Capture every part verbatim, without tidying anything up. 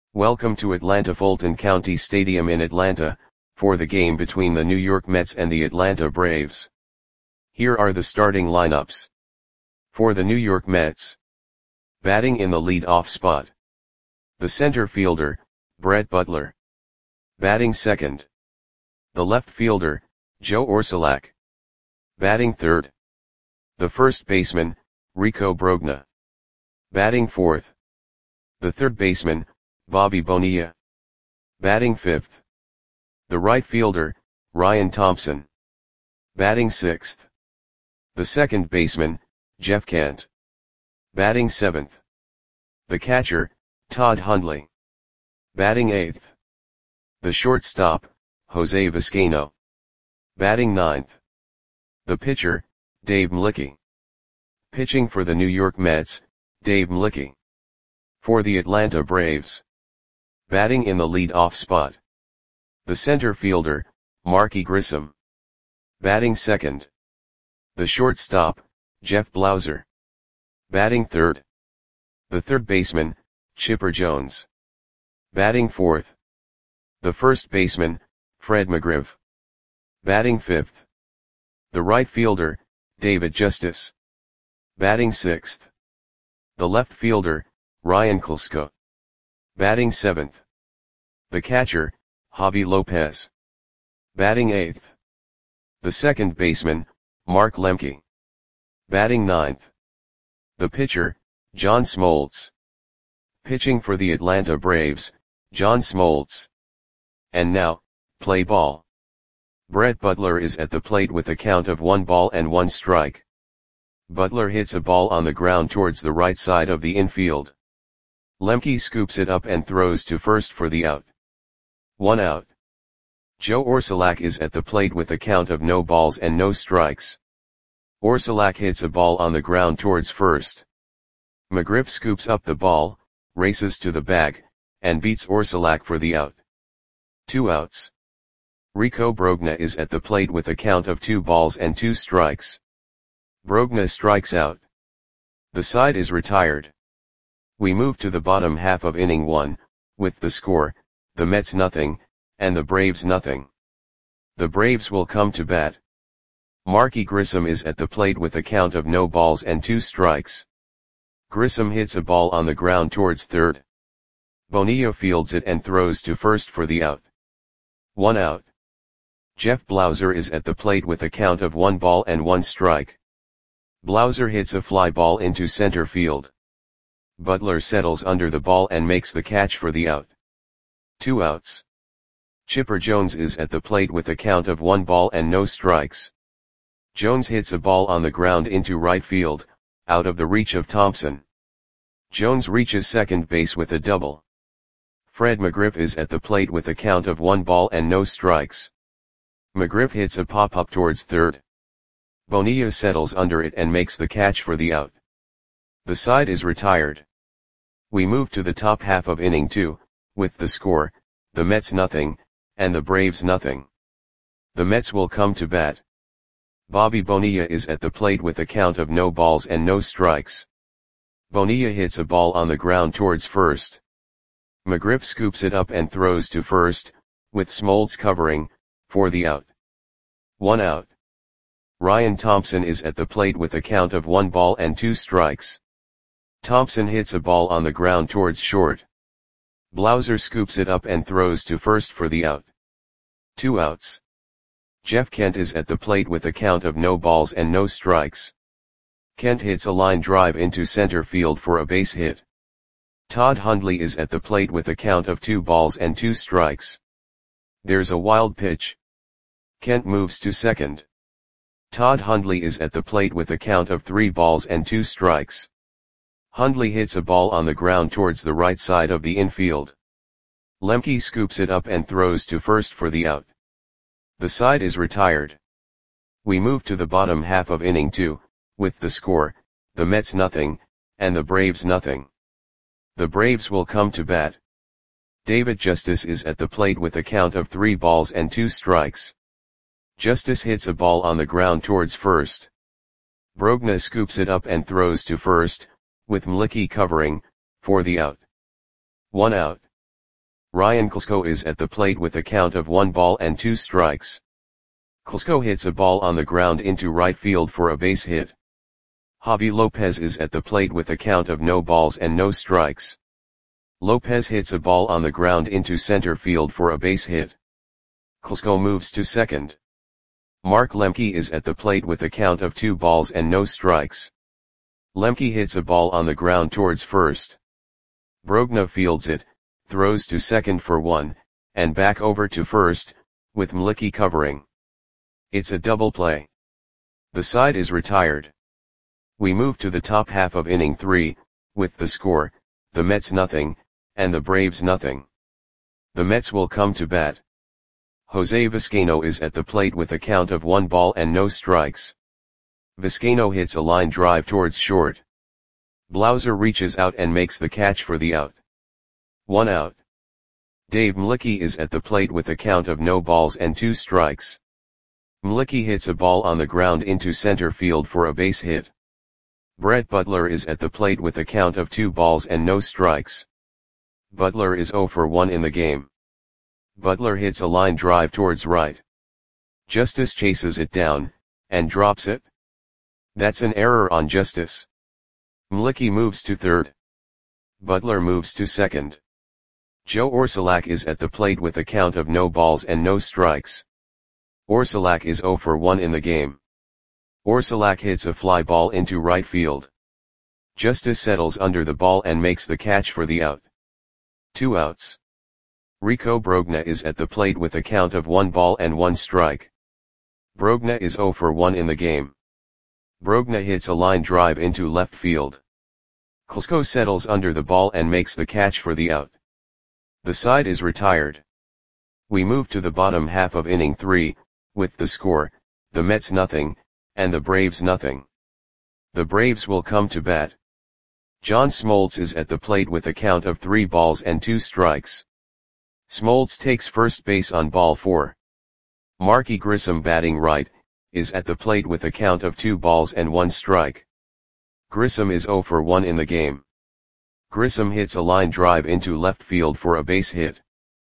Welcome to Atlanta Fulton County Stadium in Atlanta, for the game between the New York Mets and the Atlanta Braves. Here are the starting lineups. For the New York Mets. Batting in the lead-off spot. The center fielder, Brett Butler. Batting second. The left fielder, Joe Orsulak. Batting third. The first baseman, Rico Brogna. Batting fourth. The third baseman, Bobby Bonilla. Batting fifth. The right fielder, Ryan Thompson. Batting sixth. The second baseman, Jeff Kent. Batting seventh. The catcher, Todd Hundley. Batting eighth. The shortstop, Jose Vizcaino. Batting ninth. The pitcher, Dave Mlicki. Pitching for the New York Mets, Dave Mlicki. For the Atlanta Braves. Batting in the lead-off spot. The center fielder, Marky Grissom. Batting second. The shortstop, Jeff Blauser. Batting third. The third baseman, Chipper Jones. Batting fourth. The first baseman, Fred McGriff. Batting fifth. The right fielder, David Justice. Batting sixth. The left fielder, Ryan Klesko. Batting seventh. The catcher, Javi Lopez. Batting eighth. The second baseman, Mark Lemke. Batting ninth. The pitcher, John Smoltz. Pitching for the Atlanta Braves, John Smoltz. And now, play ball. Brett Butler is at the plate with a count of one ball and one strike. Butler hits a ball on the ground towards the right side of the infield. Lemke scoops it up and throws to first for the out. One out. Joe Orsulak is at the plate with a count of no balls and no strikes. Orsulak hits a ball on the ground towards first. McGriff scoops up the ball, races to the bag, and beats Orsulak for the out. Two outs. Rico Brogna is at the plate with a count of two balls and two strikes. Brogna strikes out. The side is retired. We move to the bottom half of inning one, with the score, the Mets nothing, and the Braves nothing. The Braves will come to bat. Marky Grissom is at the plate with a count of no balls and two strikes. Grissom hits a ball on the ground towards third. Bonilla fields it and throws to first for the out. One out. Jeff Blauser is at the plate with a count of one ball and one strike. Blauser hits a fly ball into center field. Butler settles under the ball and makes the catch for the out. Two outs. Chipper Jones is at the plate with a count of one ball and no strikes. Jones hits a ball on the ground into right field, out of the reach of Thompson. Jones reaches second base with a double. Fred McGriff is at the plate with a count of one ball and no strikes. McGriff hits a pop-up towards third. Bonilla settles under it and makes the catch for the out. The side is retired. We move to the top half of inning two, with the score, the Mets nothing, and the Braves nothing. The Mets will come to bat. Bobby Bonilla is at the plate with a count of no balls and no strikes. Bonilla hits a ball on the ground towards first. McGriff scoops it up and throws to first, with Smoltz covering, for the out. One out. Ryan Thompson is at the plate with a count of one ball and two strikes. Thompson hits a ball on the ground towards short. Blauser scoops it up and throws to first for the out. Two outs. Jeff Kent is at the plate with a count of no balls and no strikes. Kent hits a line drive into center field for a base hit. Todd Hundley is at the plate with a count of two balls and two strikes. There's a wild pitch. Kent moves to second. Todd Hundley is at the plate with a count of three balls and two strikes. Hundley hits a ball on the ground towards the right side of the infield. Lemke scoops it up and throws to first for the out. The side is retired. We move to the bottom half of inning two, with the score, the Mets nothing, and the Braves nothing. The Braves will come to bat. David Justice is at the plate with a count of three balls and two strikes. Justice hits a ball on the ground towards first. Brogna scoops it up and throws to first, with Mlicki covering, for the out. One out. Ryan Klesko is at the plate with a count of one ball and two strikes. Klesko hits a ball on the ground into right field for a base hit. Javi Lopez is at the plate with a count of no balls and no strikes. Lopez hits a ball on the ground into center field for a base hit. Klesko moves to second. Mark Lemke is at the plate with a count of two balls and no strikes. Lemke hits a ball on the ground towards first. Brogna fields it, throws to second for one, and back over to first, with Mlicki covering. It's a double play. The side is retired. We move to the top half of inning three, with the score, the Mets nothing, and the Braves nothing. The Mets will come to bat. Jose Vizcaino is at the plate with a count of one ball and no strikes. Vizcaino hits a line drive towards short. Blauser reaches out and makes the catch for the out. One out. Dave Mlicki is at the plate with a count of no balls and two strikes. Mlicki hits a ball on the ground into center field for a base hit. Brett Butler is at the plate with a count of two balls and no strikes. Butler is zero for one in the game. Butler hits a line drive towards right. Justice chases it down, and drops it. That's an error on Justice. Mlicki moves to third. Butler moves to second. Joe Orsulak is at the plate with a count of no balls and no strikes. Orsulak is zero for one in the game. Orsulak hits a fly ball into right field. Justice settles under the ball and makes the catch for the out. Two outs. Rico Brogna is at the plate with a count of one ball and one strike. Brogna is zero for one in the game. Brogna hits a line drive into left field. Klesko settles under the ball and makes the catch for the out. The side is retired. We move to the bottom half of inning three, with the score, the Mets nothing, and the Braves nothing. The Braves will come to bat. John Smoltz is at the plate with a count of three balls and two strikes. Smoltz takes first base on ball four. Marky Grissom, batting right, is at the plate with a count of two balls and one strike. Grissom is zero for one in the game. Grissom hits a line drive into left field for a base hit.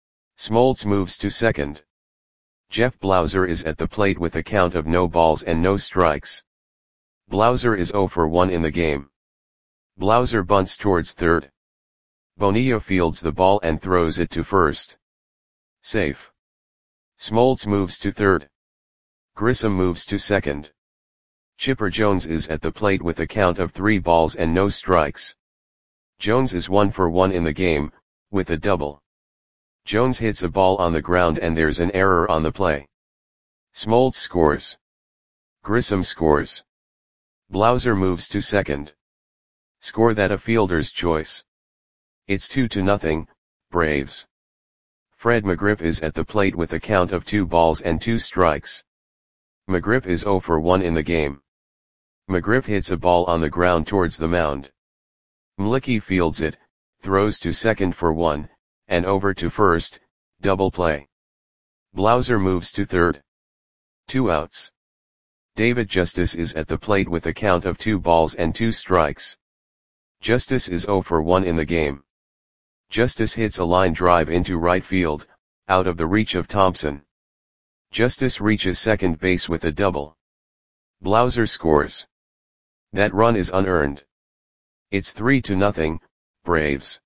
Smoltz moves to second. Jeff Blauser is at the plate with a count of no balls and no strikes. Blauser is zero for one in the game. Blauser bunts towards third. Bonilla fields the ball and throws it to first. Safe. Smoltz moves to third. Grissom moves to second. Chipper Jones is at the plate with a count of three balls and no strikes. Jones is one for one in the game, with a double. Jones hits a ball on the ground and there's an error on the play. Smoltz scores. Grissom scores. Blauser moves to second. Score that a fielder's choice. It's two to nothing, Braves. Fred McGriff is at the plate with a count of two balls and two strikes. McGriff is zero for one in the game. McGriff hits a ball on the ground towards the mound. Mlicki fields it, throws to second for one, and over to first, double play. Blauser moves to third. Two outs. David Justice is at the plate with a count of two balls and two strikes. Justice is zero for one in the game. Justice hits a line drive into right field, out of the reach of Thompson. Justice reaches second base with a double. Blauser scores. That run is unearned. It's three to nothing, Braves.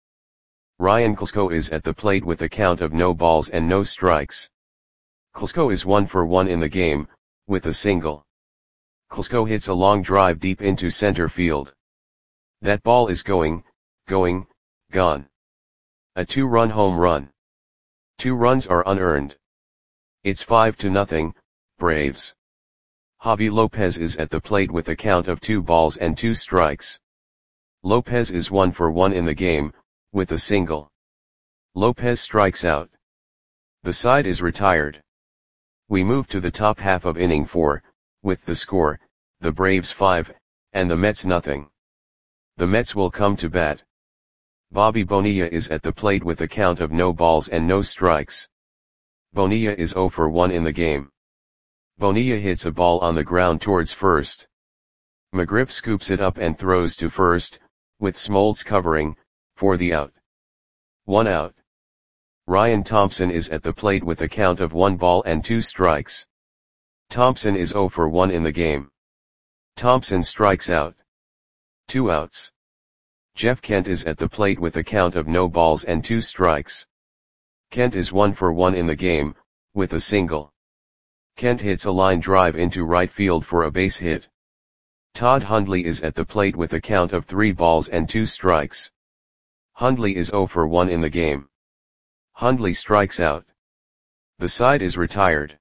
Ryan Klesko is at the plate with a count of no balls and no strikes. Klesko is one for one in the game, with a single. Klesko hits a long drive deep into center field. That ball is going, going, gone. A two-run home run. Two runs are unearned. It's five to nothing, Braves. Javi Lopez is at the plate with a count of two balls and two strikes. Lopez is one for one in the game, with a single. Lopez strikes out. The side is retired. We move to the top half of inning four, with the score, the Braves five, and the Mets nothing. The Mets will come to bat. Bobby Bonilla is at the plate with a count of no balls and no strikes. Bonilla is zero for one in the game. Bonilla hits a ball on the ground towards first. McGriff scoops it up and throws to first, with Smoltz covering, for the out. One out. Ryan Thompson is at the plate with a count of one ball and two strikes. Thompson is zero for one in the game. Thompson strikes out. Two outs. Jeff Kent is at the plate with a count of no balls and two strikes. Kent is one for one in the game, with a single. Kent hits a line drive into right field for a base hit. Todd Hundley is at the plate with a count of three balls and two strikes. Hundley is zero for one in the game. Hundley strikes out. The side is retired.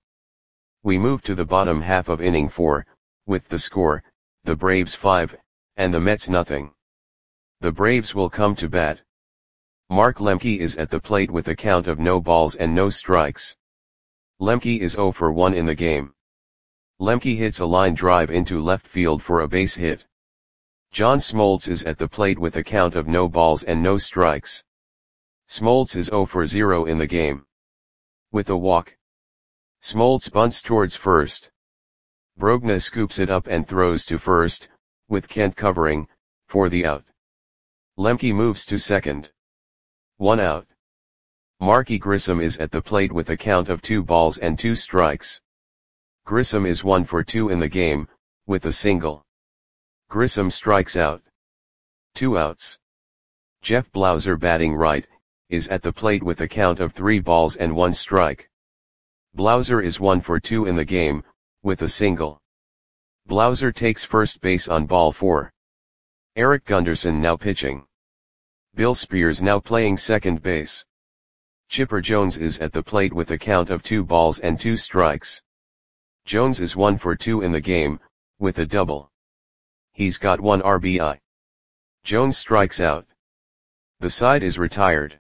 We move to the bottom half of inning four, with the score, the Braves five, and the Mets nothing. The Braves will come to bat. Mark Lemke is at the plate with a count of no balls and no strikes. Lemke is zero for one in the game. Lemke hits a line drive into left field for a base hit. John Smoltz is at the plate with a count of no balls and no strikes. Smoltz is zero for zero in the game. With a walk. Smoltz bunts towards first. Brogna scoops it up and throws to first, with Kent covering, for the out. Lemke moves to second. One out. Marky Grissom is at the plate with a count of two balls and two strikes. Grissom is one for two in the game, with a single. Grissom strikes out. Two outs. Jeff Blauser, batting right, is at the plate with a count of three balls and one strike. Blauser is one for two in the game, with a single. Blauser takes first base on ball four. Eric Gunderson now pitching. Bill Spears now playing second base. Chipper Jones is at the plate with a count of two balls and two strikes. Jones is one for two in the game, with a double. He's got one R B I. Jones strikes out. The side is retired.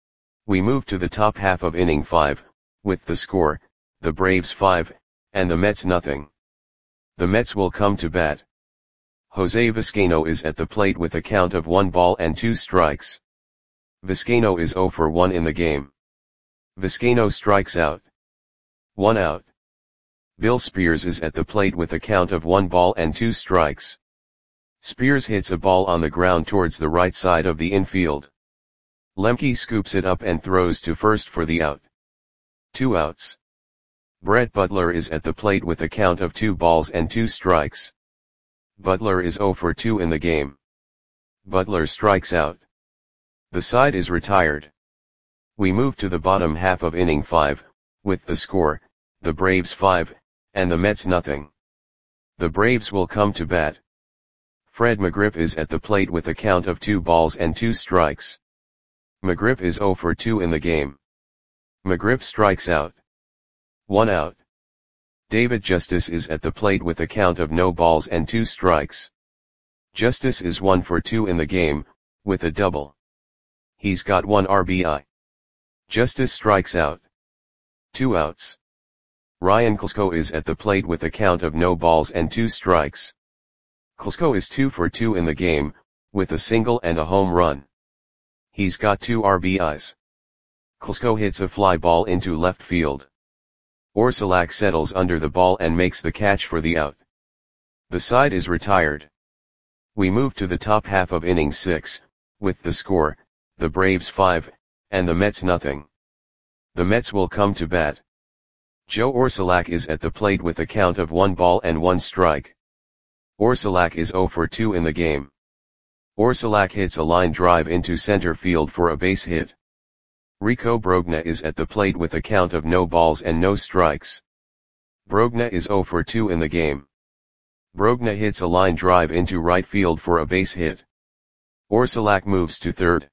We move to the top half of inning five, with the score, the Braves five, and the Mets nothing. The Mets will come to bat. Jose Vizcaino is at the plate with a count of one ball and two strikes. Vizcaino is zero for one in the game. Vizcaino strikes out. One out. Bill Spears is at the plate with a count of one ball and two strikes. Spears hits a ball on the ground towards the right side of the infield. Lemke scoops it up and throws to first for the out. Two outs. Brett Butler is at the plate with a count of two balls and two strikes. Butler is zero for two in the game. Butler strikes out. The side is retired. We move to the bottom half of inning five, with the score, the Braves five, and the Mets nothing. The Braves will come to bat. Fred McGriff is at the plate with a count of two balls and two strikes. McGriff is zero for two in the game. McGriff strikes out. One out. David Justice is at the plate with a count of no balls and two strikes. Justice is one for two in the game, with a double. He's got one R B I. Justice strikes out. Two outs. Ryan Klesko is at the plate with a count of no balls and two strikes. Klesko is two for two in the game, with a single and a home run. He's got two R B Is. Klesko hits a fly ball into left field. Orsulak settles under the ball and makes the catch for the out. The side is retired. We move to the top half of inning six, with the score, the Braves five, and the Mets nothing. The Mets will come to bat. Joe Orsulak is at the plate with a count of one ball and one strike. Orsulak is zero for two in the game. Orsulak hits a line drive into center field for a base hit. Rico Brogna is at the plate with a count of no balls and no strikes. Brogna is zero for two in the game. Brogna hits a line drive into right field for a base hit. Orsulak moves to third.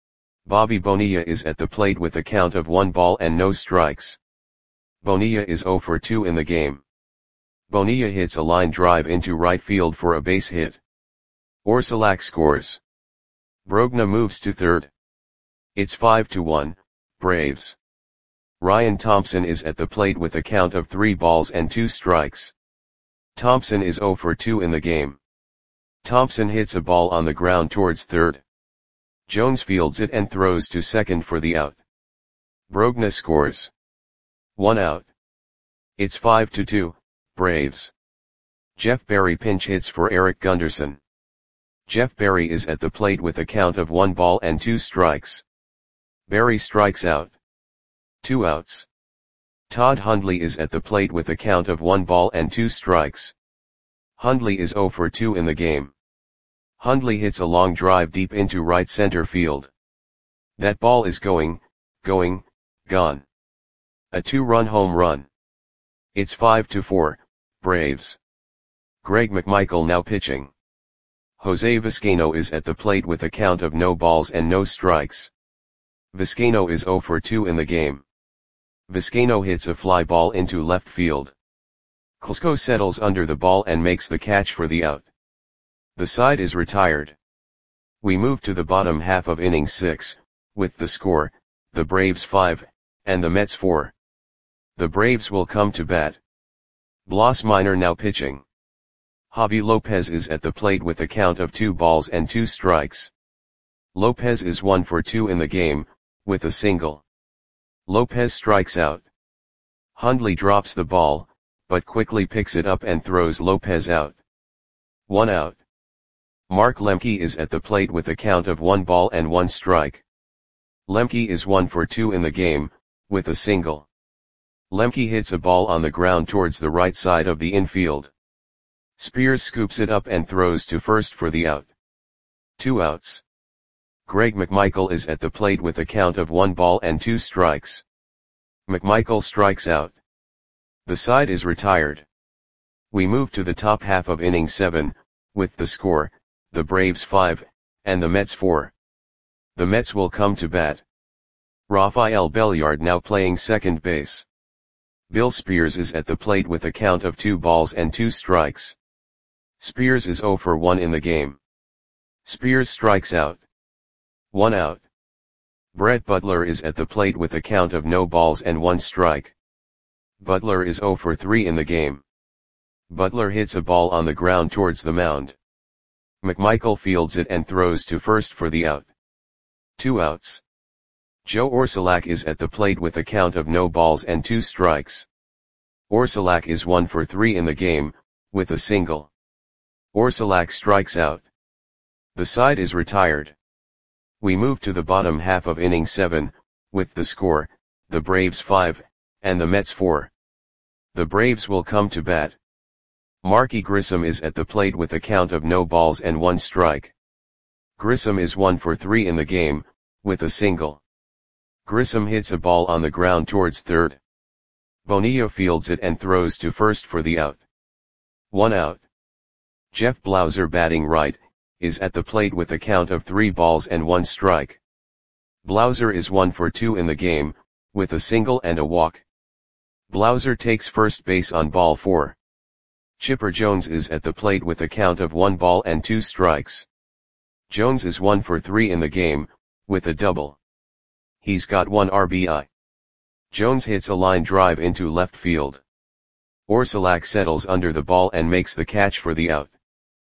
Bobby Bonilla is at the plate with a count of one ball and no strikes. Bonilla is zero for two in the game. Bonilla hits a line drive into right field for a base hit. Orsulak scores. Brogna moves to third. It's five to one, Braves. Ryan Thompson is at the plate with a count of three balls and two strikes. Thompson is zero for two in the game. Thompson hits a ball on the ground towards third. Jones fields it and throws to second for the out. Brogna scores. One out. It's five to two, Braves. Jeff Berry pinch hits for Eric Gunderson. Jeff Berry is at the plate with a count of one ball and two strikes. Berry strikes out. Two outs. Todd Hundley is at the plate with a count of one ball and two strikes. Hundley is oh for two in the game. Hundley hits a long drive deep into right center field. That ball is going, going, gone. A two-run home run. It's five to four, Braves. Greg McMichael now pitching. Jose Vizcaino is at the plate with a count of no balls and no strikes. Vizcaino is oh for two in the game. Vizcaino hits a fly ball into left field. Klesko settles under the ball and makes the catch for the out. The side is retired. We move to the bottom half of inning six, with the score, the Braves five, and the Mets four. The Braves will come to bat. Blas Minor now pitching. Javi Lopez is at the plate with a count of two balls and two strikes. Lopez is one for two in the game, with a single. Lopez strikes out. Hundley drops the ball, but quickly picks it up and throws Lopez out. One out. Mark Lemke is at the plate with a count of one ball and one strike. Lemke is one for two in the game, with a single. Lemke hits a ball on the ground towards the right side of the infield. Spears scoops it up and throws to first for the out. Two outs. Greg McMichael is at the plate with a count of one ball and two strikes. McMichael strikes out. The side is retired. We move to the top half of inning seven, with the score, the Braves five, and the Mets four. The Mets will come to bat. Rafael Belliard now playing second base. Bill Spears is at the plate with a count of two balls and two strikes. Spears is oh for one in the game. Spears strikes out. One out. Brett Butler is at the plate with a count of no balls and one strike. Butler is oh for three in the game. Butler hits a ball on the ground towards the mound. McMichael fields it and throws to first for the out. Two outs. Joe Orsulak is at the plate with a count of no balls and two strikes. Orsulak is one for three in the game, with a single. Orsulak strikes out. The side is retired. We move to the bottom half of inning seven, with the score, the Braves five, and the Mets four. The Braves will come to bat. Marky Grissom is at the plate with a count of no balls and one strike. Grissom is one for three in the game, with a single. Grissom hits a ball on the ground towards third. Bonilla fields it and throws to first for the out. One out. Jeff Blauser batting right, is at the plate with a count of three balls and one strike. Blauser is one for two in the game, with a single and a walk. Blauser takes first base on ball four. Chipper Jones is at the plate with a count of one ball and two strikes. Jones is one for three in the game, with a double. He's got one R B I. Jones hits a line drive into left field. Orsulak settles under the ball and makes the catch for the out.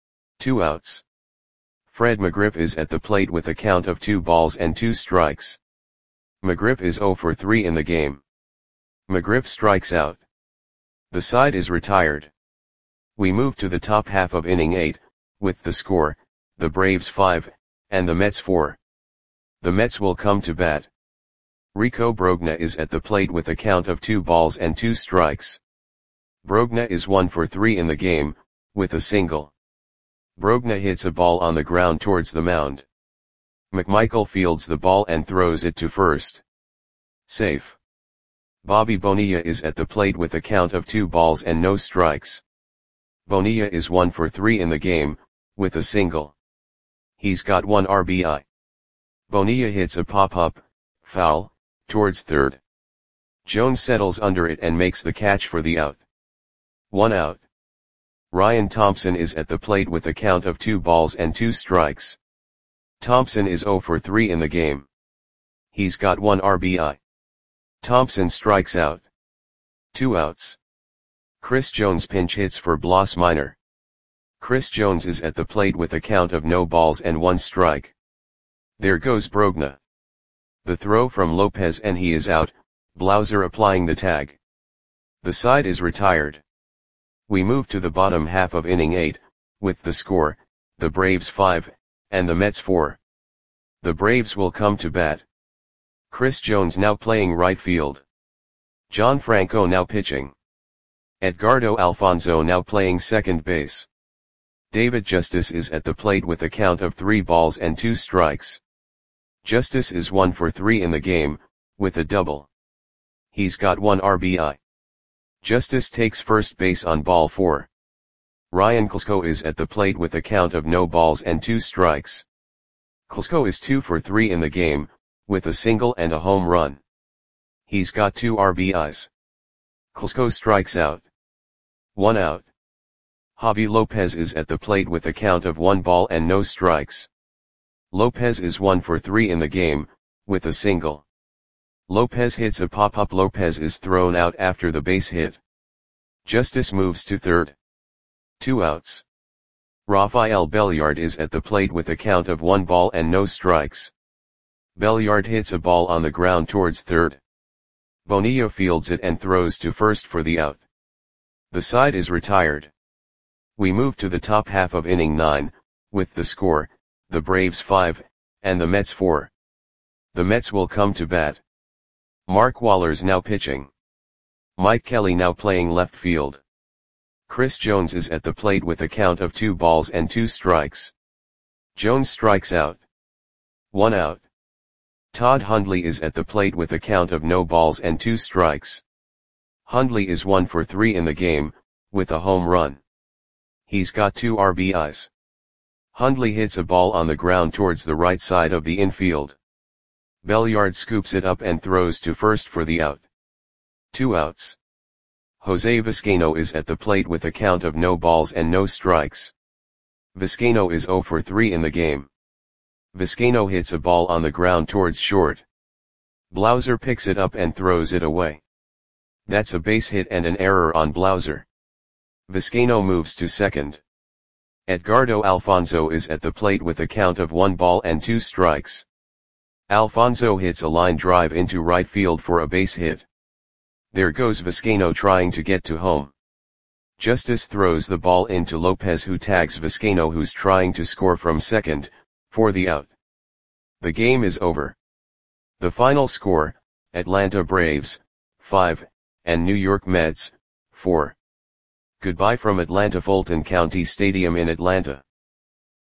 Two outs. Fred McGriff is at the plate with a count of two balls and two strikes. McGriff is oh for three in the game. McGriff strikes out. The side is retired. We move to the top half of inning eight, with the score, the Braves five, and the Mets four. The Mets will come to bat. Rico Brogna is at the plate with a count of two balls and two strikes. Brogna is one for three in the game, with a single. Brogna hits a ball on the ground towards the mound. McMichael fields the ball and throws it to first. Safe. Bobby Bonilla is at the plate with a count of two balls and no strikes. Bonilla is one for three in the game, with a single. He's got one R B I. Bonilla hits a pop-up, foul, towards third. Jones settles under it and makes the catch for the out. One out. Ryan Thompson is at the plate with a count of two balls and two strikes. Thompson is oh for three in the game. He's got one R B I. Thompson strikes out. Two outs. Chris Jones pinch hits for Blas Minor. Chris Jones is at the plate with a count of no balls and one strike. There goes Brogna. The throw from Lopez and he is out, Blauser applying the tag. The side is retired. We move to the bottom half of inning eight, with the score, the Braves five, and the Mets four. The Braves will come to bat. Chris Jones now playing right field. John Franco now pitching. Edgardo Alfonzo now playing second base. David Justice is at the plate with a count of three balls and two strikes. Justice is one for three in the game, with a double. He's got one R B I. Justice takes first base on ball four. Ryan Klesko is at the plate with a count of no balls and two strikes. Klesko is two for three in the game, with a single and a home run. He's got two R B Is. Klesko strikes out. One out. Javi Lopez is at the plate with a count of one ball and no strikes. Lopez is one for three in the game, with a single. Lopez hits a pop-up. Lopez is thrown out after the base hit. Justice moves to third. Two outs. Rafael Belliard is at the plate with a count of one ball and no strikes. Belliard hits a ball on the ground towards third. Bonilla fields it and throws to first for the out. The side is retired. We move to the top half of inning nine, with the score, the Braves five, and the Mets four. The Mets will come to bat. Mark Waller's now pitching. Mike Kelly now playing left field. Chris Jones is at the plate with a count of two balls and two strikes. Jones strikes out. One out. Todd Hundley is at the plate with a count of no balls and two strikes. Hundley is one for three in the game, with a home run. He's got two R B Is. Hundley hits a ball on the ground towards the right side of the infield. Belliard scoops it up and throws to first for the out. Two outs. Jose Vizcaino is at the plate with a count of no balls and no strikes. Vizcaino is zero for three in the game. Vizcaino hits a ball on the ground towards short. Blauser picks it up and throws it away. That's a base hit and an error on Blauser. Vizcaino moves to second. Edgardo Alfonzo is at the plate with a count of one ball and two strikes. Alfonzo hits a line drive into right field for a base hit. There goes Vizcaino trying to get to home. Justice throws the ball into Lopez, who tags Vizcaino, who's trying to score from second, for the out. The game is over. The final score, Atlanta Braves, five, and New York Mets, four. Goodbye from Atlanta Fulton County Stadium in Atlanta.